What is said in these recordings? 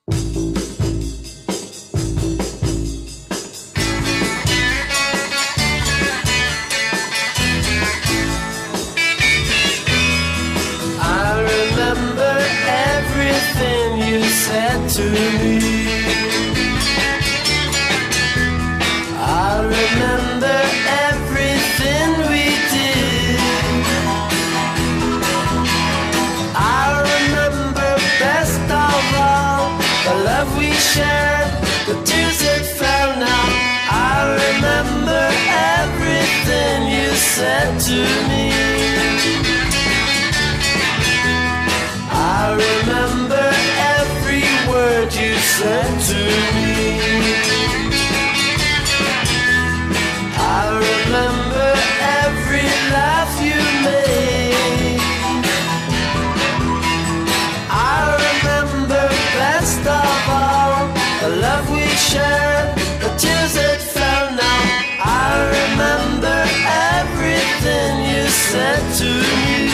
Said to me, I remember everything we did. I remember best of all the love we shared, the tears that fell now. I remember everything you said to me. I remember every word you said to me. I remember every laugh you made. I remember best of all the love we shared, the tears that fell now. I remember everything you said to me.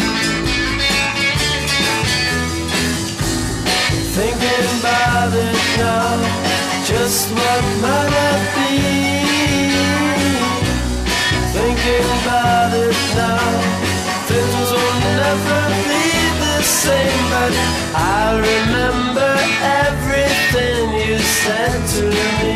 Thinking about it now, just what might have been. Thinking about it now, things will never be the same. But I remember everything you said to me.